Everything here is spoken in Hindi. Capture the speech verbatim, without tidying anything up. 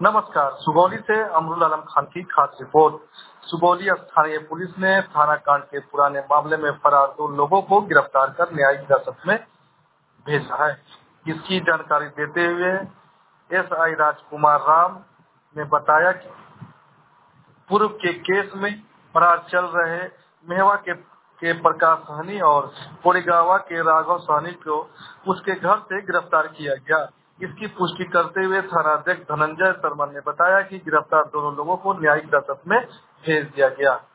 नमस्कार। सुगौली से अमरुल आलम खान की खास रिपोर्ट। सुगौली स्थानीय पुलिस ने थाना कांड के पुराने मामले में फरार दो लोगों को गिरफ्तार कर न्यायिक हिरासत में भेजा है। इसकी जानकारी देते हुए एसआई राजकुमार राम ने बताया कि पूर्व के केस में फरार चल रहे मेहवा के के प्रकाश सहनी और कोड़ीगावा के राघव सहनी को उसके घर से गिरफ्तार किया गया। इसकी पुष्टि करते हुए थानाध्यक्ष धनंजय शर्मा ने बताया कि गिरफ्तार दोनों लोगों को न्यायिक हिरासत में भेज दिया गया।